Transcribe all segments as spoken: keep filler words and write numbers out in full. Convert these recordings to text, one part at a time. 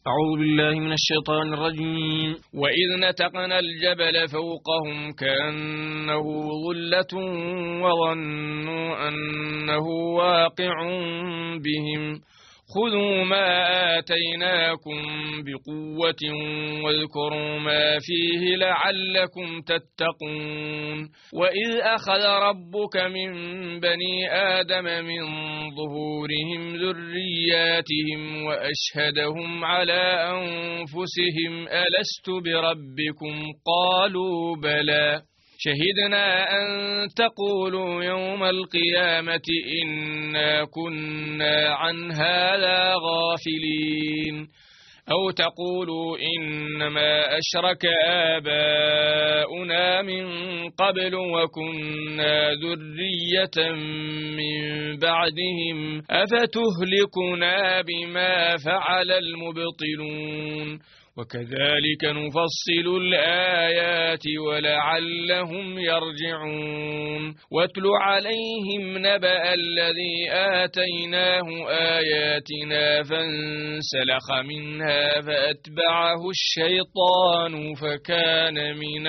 أعوذ بالله من الشيطان الرجيم. وإذ نتقنا الجبل فوقهم كأنه ظلة وظنوا أنه واقع بهم خذوا ما آتيناكم بقوة واذكروا ما فيه لعلكم تتقون. وإذ أخذ ربك من بني آدم من ظهورهم ذرياتهم وأشهدهم على أنفسهم ألست بربكم قالوا بلى شهدنا أن تقولوا يوم القيامة إنا كنا عن هذا غافلين أو تقولوا إنما أشرك آباؤنا من قبل وكنا ذرية من بعدهم أفتهلكنا بما فعل المبطلون وكذلك نفصل الآيات ولعلهم يرجعون. واتل عليهم نبأ الذي آتيناه آياتنا فانسلخ منها فأتبعه الشيطان فكان من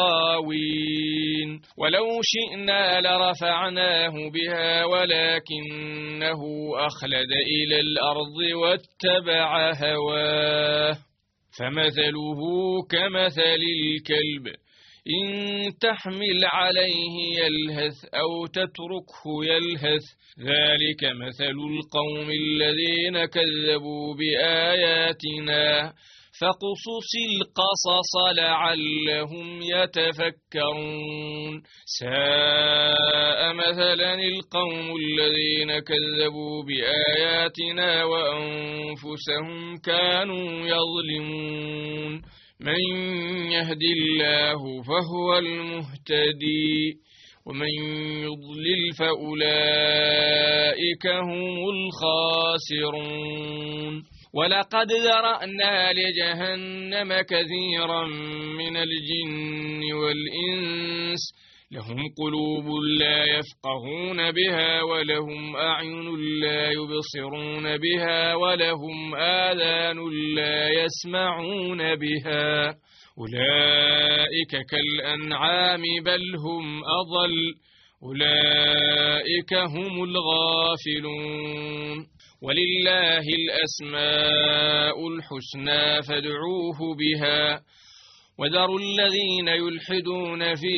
الغاوين. ولو شئنا لرفعناه بها ولكنه أخلد إلى الأرض واتبع هواه فمثله كمثل الكلب إن تحمل عليه يلهث أو تتركه يلهث ذلك مثل القوم الذين كذبوا بآياتنا فقصص القصص لعلهم يتفكرون. ساء مثلا القوم الذين كذبوا بآياتنا وأنفسهم كانوا يظلمون. من يهد الله فهو المهتدي ومن يضلل فأولئك هم الخاسرون. ولقد ذرأنا لجهنم كثيرا من الجن والإنس لهم قلوب لا يفقهون بها ولهم أعين لا يبصرون بها ولهم آذان لا يسمعون بها أولئك كالأنعام بل هم أضل أولئك هم الغافلون. ولله الأسماء الحسنى فادعوه بها وذروا الذين يلحدون في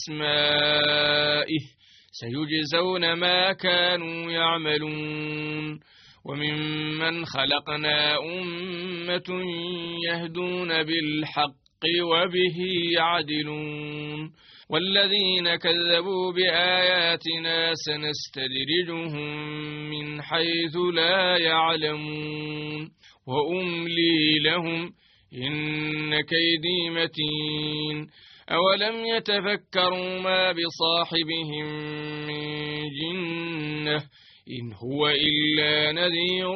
أسمائه سيجزون ما كانوا يعملون. وممن خلقنا أمة يهدون بالحق وبه يعدلون. والذين كذبوا بآياتنا سنستدرجهم من حيث لا يعلمون وأملي لهم إن كيدي متين. أولم يتفكروا ما بصاحبهم من جنة إن هو إلا نذير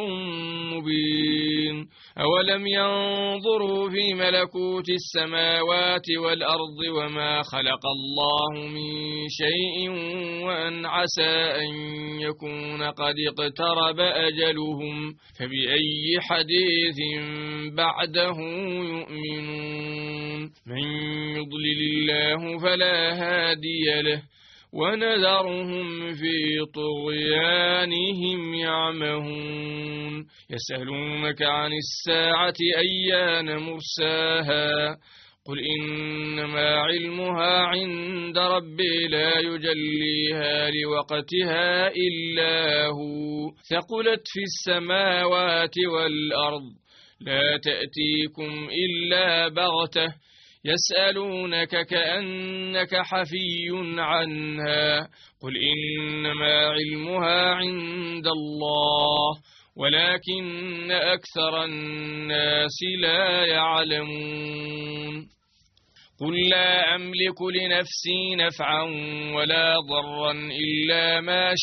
مبين. أولم ينظروا في ملكوت السماوات والأرض وما خلق الله من شيء وأن عسى أن يكون قد اقترب أجلهم فبأي حديث بعده يؤمنون. من يضلل الله فلا هادي له ونذرهم في طغيانهم يعمهون. يسألونك عن الساعة أيان مرساها قل إنما علمها عند ربي لا يجليها لوقتها إلا هو ثقلت في السماوات والأرض لا تأتيكم إلا بغتة يسألونك كأنك حفي عنها قل إنما علمها عند الله ولكن أكثر الناس لا يعلمون. قل لا أملك لنفسي نفعا ولا ضرا إلا ما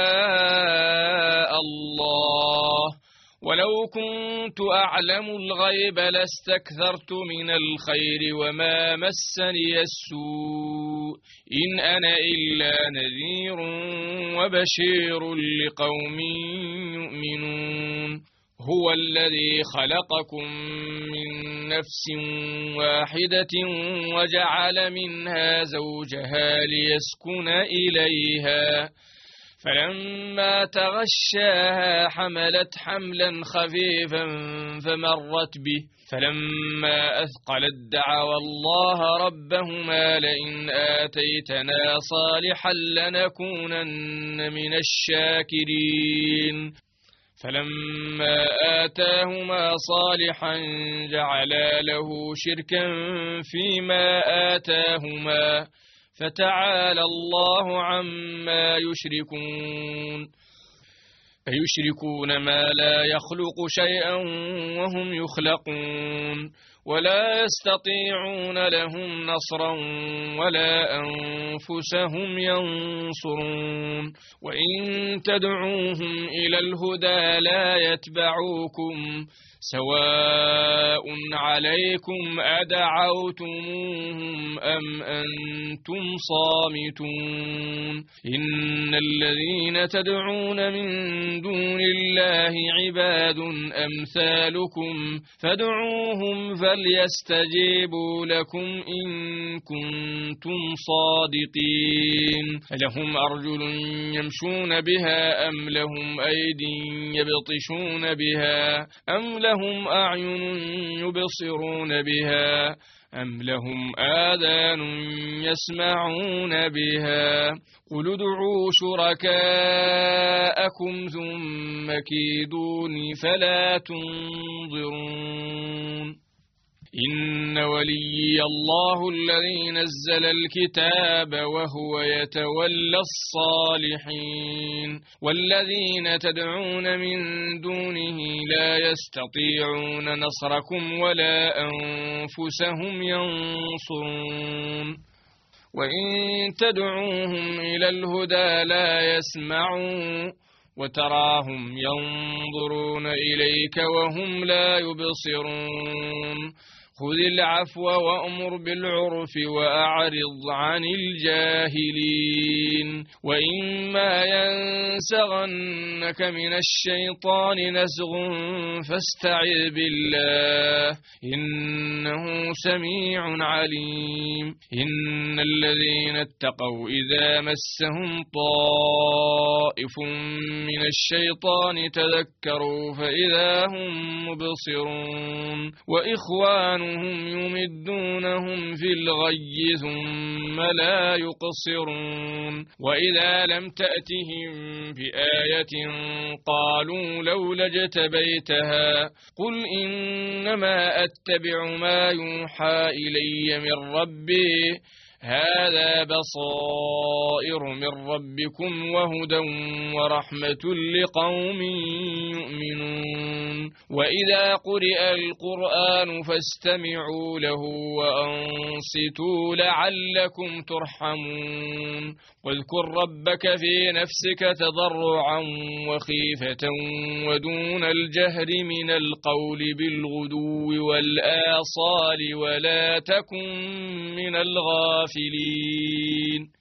شاء الله ولو كنت أعلم الغيب لاستكثرت من الخير وما مسني السوء إن أنا إلا نذير وبشير لقوم يؤمنون. هو الذي خلقكم من نفس واحدة وجعل منها زوجها ليسكن إليها فلما تغشاها حملت حملا خفيفا فمرت به فلما أثقلت دعوا الله ربهما لئن آتيتنا صالحا لنكونن من الشاكرين فلما آتاهما صالحا جعلا له شركا فيما آتاهما فتعالى الله عما يشركون أيشركون ما لا يخلق شيئا وهم يخلقون ولا يستطيعون لهم نصرا ولا أنفسهم ينصرون وإن تدعوهم إلى الهدى لا يتبعوكم سواء عليكم أدعوتموهم أم أنتم صامتون إن الذين تدعون من دون الله عباد أمثالكم فادعوهم فليستجيبوا لكم إن كنتم صادقين لهم أرجل يمشون بها أم لهم أيدي يبطشون بها أم لهم لهم أعين يبصرون بها أم لهم آذان يسمعون بها قل ادعوا شركاءكم ثم كيدوني فلا تنظرون إن وليي الله الذي نزل الكتاب وهو يتولى الصالحين والذين تدعون من دونه لا يستطيعون نصركم ولا أنفسهم ينصرون وإن تدعوهم إلى الهدى لا يسمعون وتراهم ينظرون إليك وهم لا يبصرون خذ العفو وأمر بالعرف وأعرض عن الجاهلين وإما ينزغنك من الشيطان نزغ فاستعذ بالله إنه سميع عليم إن الذين اتقوا إذا مسهم طائف من الشيطان تذكروا فإذا هم مبصرون وإخوان هم يمدونهم في الغي ثم لا يقصرون وإذا لم تأتهم بآية قالوا لولا اجتبيتها قل إنما أتبع ما يوحى إلي من ربي هذا بصائر من ربكم وهدى ورحمة لقوم يؤمنون وإذا قرئ القرآن فاستمعوا له وأنصتوا لعلكم ترحمون واذكر ربك في نفسك تضرعا وخيفة ودون الجهر من القول بالغدو والآصال ولا تكن من الغافلين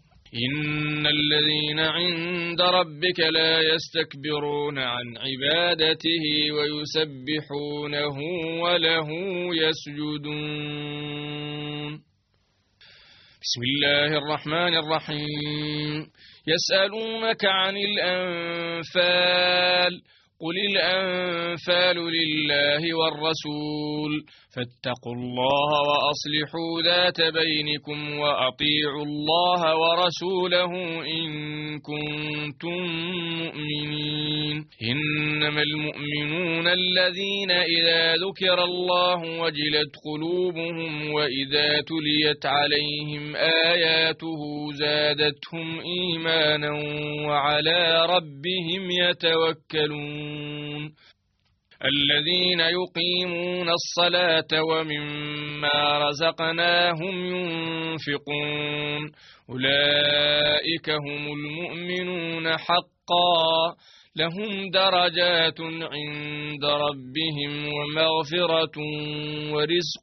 إن الذين عند ربك لا يستكبرون عن عبادته ويسبحونه وله يسجدون بسم الله الرحمن الرحيم يسألونك عن الأنفال قل الأنفال لله والرسول فاتقوا الله وأصلحوا ذات بينكم وأطيعوا الله ورسوله إن كنتم مؤمنين إنما المؤمنون الذين إذا ذكر الله وجلت قلوبهم وإذا تليت عليهم آياته زادتهم إيمانا وعلى ربهم يتوكلون الذين يقيمون الصلاة ومما رزقناهم ينفقون أولئك هم المؤمنون حقا لهم درجات عند ربهم ومغفرة ورزق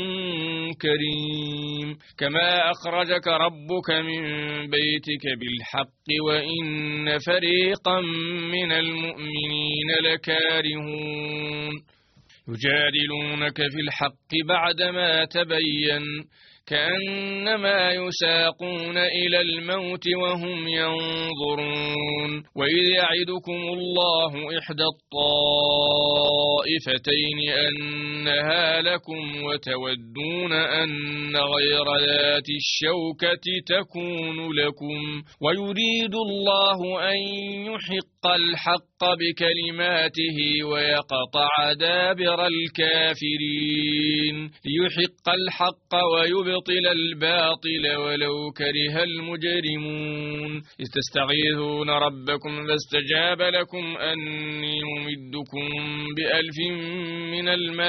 كريم كما أخرجك ربك من بيتك بالحق وإن فريقا من المؤمنين لكارهون يجادلونك في الحق بعدما تبين كأنما يساقون إلى الموت وهم ينظرون وإذ يعدكم الله إحدى الطائفتين أنها لكم وتودون أن غير ذات الشوكة تكون لكم ويريد الله أن يحق الحق بكلماته ويقطع دابر الكافرين ليحق الحق ويبطل يبطل الباطل ولو كره المجرمون إذ تستغيثون ربكم فاستجاب لكم أني ممدكم بألف من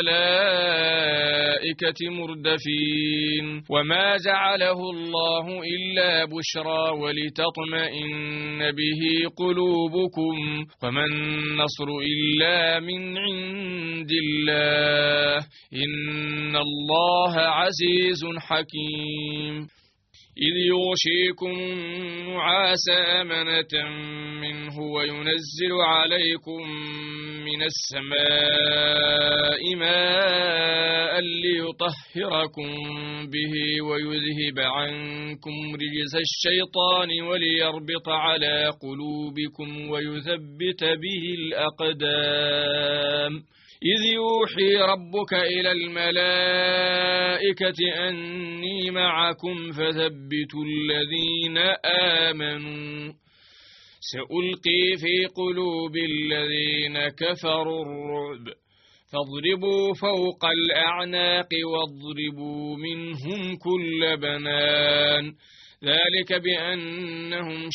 الملائكة مردفين وما جعله الله إلا بشرى ولتطمئن به قلوبكم وما النصر إلا من عند الله إن الله عزيز حكيم حكيم إذ يغشيكم النعاس أمنة منه وينزل عليكم من السماء ماء ليطهركم به ويذهب عنكم رجز الشيطان وليربط على قلوبكم ويثبت به الأقدام إذ يوحي ربك إلى الملائكة أني معكم فثبتوا الذين آمنوا سألقي في قلوب الذين كفروا الرعب فاضربوا فوق الأعناق واضربوا منهم كل بنان ذلك بأنهم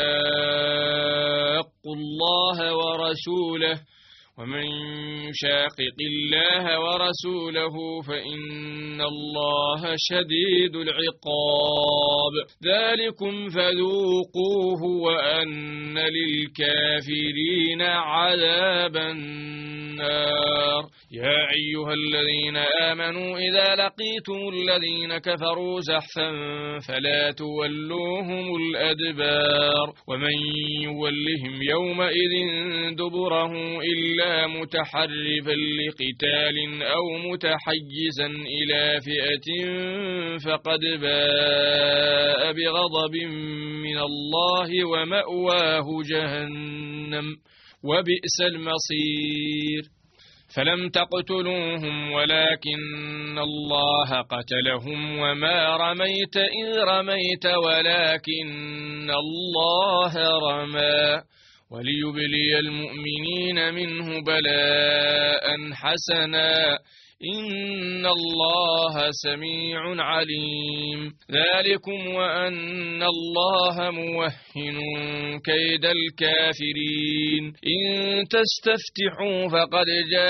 شاقوا الله ورسوله ومن يشاقق الله ورسوله فإن الله شديد العقاب ذلكم فذوقوه وأن للكافرين عذاب النار يا أيها الذين آمنوا إذا لقيتم الذين كفروا زحفا فلا تولوهم الأدبار ومن يولهم يومئذ دبره إلا متحرفا لقتال أو متحيزا إلى فئة فقد باء بغضب من الله ومأواه جهنم وبئس المصير فلم تقتلوهم ولكن الله قتلهم وما رميت إذ رميت ولكن الله رمى وليبلي المؤمنين منه بلاء حسنا إن الله سميع عليم ذلكم وأن الله موهن كيد الكافرين إن تستفتحوا فقد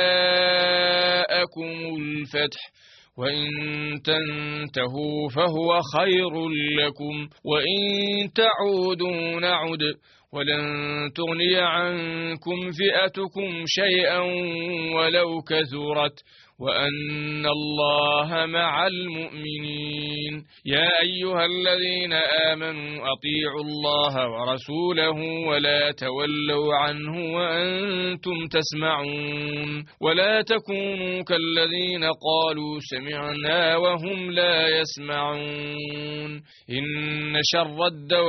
جاءكم الفتح وإن تنتهوا فهو خير لكم وإن تعودوا نعد ولن تغني عنكم فئتكم شيئا ولو كثرت وأن الله مع المؤمنين يا أيها الذين آمنوا أطيعوا الله ورسوله ولا تولوا عنه وأنتم تسمعون ولا تكونوا كالذين قالوا سمعنا وهم لا يسمعون إن شر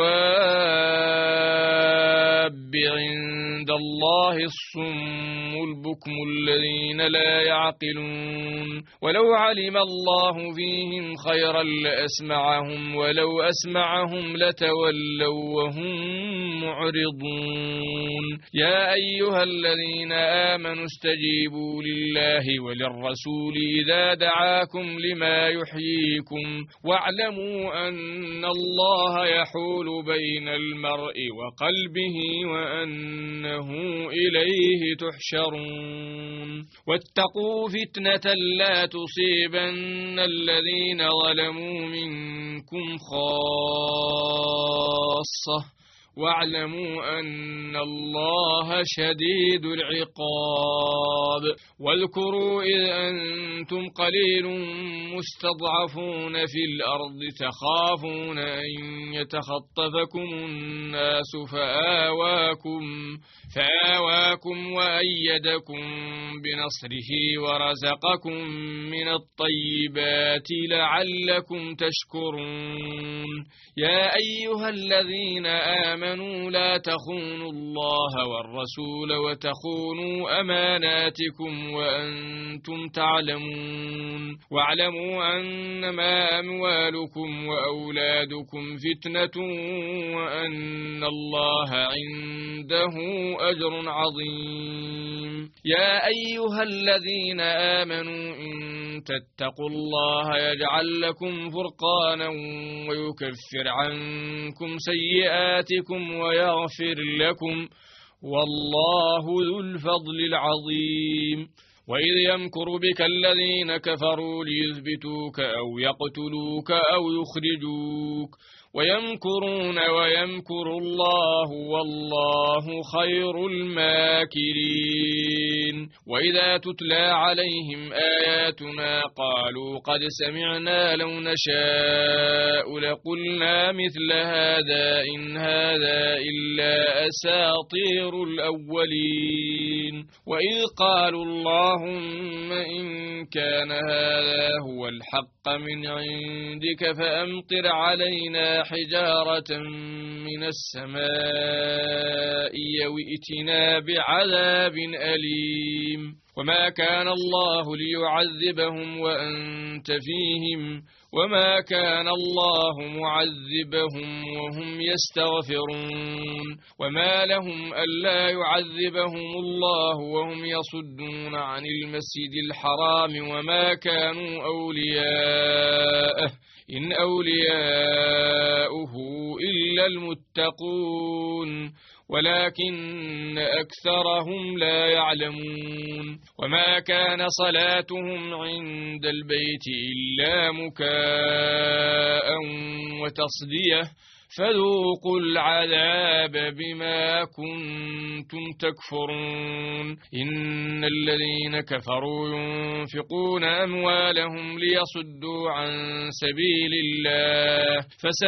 الدواب عند الله الصم البكم الذين لا يعقلون ولو علم الله فيهم خيرا لأسمعهم ولو أسمعهم لتولوا وهم معرضون يا أيها الذين آمنوا استجيبوا لله وللرسول إذا دعاكم لما يحييكم واعلموا أن الله يحول بين المرء وقلبه وأنه إليه تحشرون واتقوا فتنة لا تصيبن الذين ظلموا منكم خاصة واعلموا أن الله شديد العقاب. واذكروا إذ أنتم قليل مستضعفون في الأرض تخافون أن يتخطفكم الناس فآواكم, فآواكم وأيدكم بنصره ورزقكم من الطيبات لعلكم تشكرون. يا أيها الذين آمنوا لا تخونوا الله والرسول وتخونوا أماناتكم وأنتم تعلمون. واعلموا أنما أموالكم وأولادكم فتنة وأن الله عنده أجر عظيم. يا أيها الذين آمنوا إن تتقوا الله يجعل لكم فرقانا ويكفر عنكم سيئاتكم ويغفر لكم والله ذو الفضل العظيم. وإذ يمكر بك الذين كفروا ليثبتوك أو يقتلوك أو يخرجوك ويمكرون ويمكر الله والله خير الماكرين. وإذا تتلى عليهم آياتنا قالوا قد سمعنا لو نشاء لقلنا مثل هذا إن هذا إلا أساطير الأولين. وإذ قالوا اللهم إن كان هذا هو الحق من عندك فأمطر علينا حجارة من السماء وائتنا بعذاب أليم. وما كان الله ليعذبهم وأنت فيهم وما كان الله معذبهم وهم يستغفرون. وما لهم ألا يعذبهم الله وهم يصدون عن المسجد الحرام وما كانوا أولياءه إن أولياؤه إلا المتقون ولكن أكثرهم لا يعلمون. وما كان صلاتهم عند البيت إلا مكاء وتصدية فذوقوا العذاب بما كنتم تكفرون. إن الذين كفروا ينفقون أموالهم ليصدوا عن سبيل الله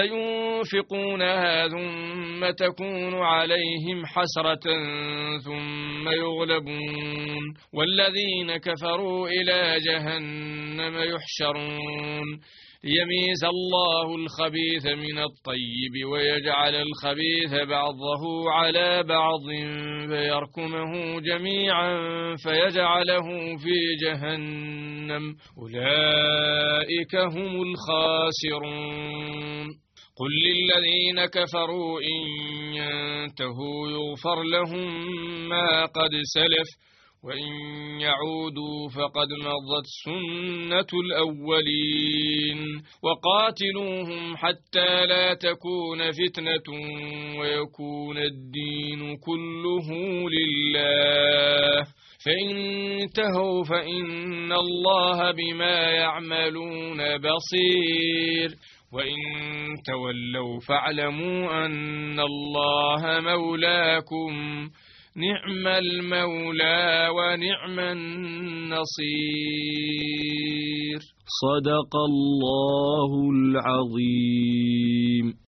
فسينفقونها ثم تكون عليهم حسرة ثم يغلبون والذين كفروا إلى جهنم يحشرون ليميز الله الخبيث من الطيب ويجعل الخبيث بعضه على بعض فيركمه جميعا فيجعله في جهنم أولئك هم الخاسرون. قل للذين كفروا إن ينتهوا يغفر لهم ما قد سلف وإن يعودوا فقد مضت سنة الأولين. وقاتلوهم حتى لا تكون فتنة ويكون الدين كله لله فإن انتهوا فإن الله بما يعملون بصير وإن تولوا فاعلموا أن الله مولاكم نعم المولى ونعم النصير. صدق الله العظيم.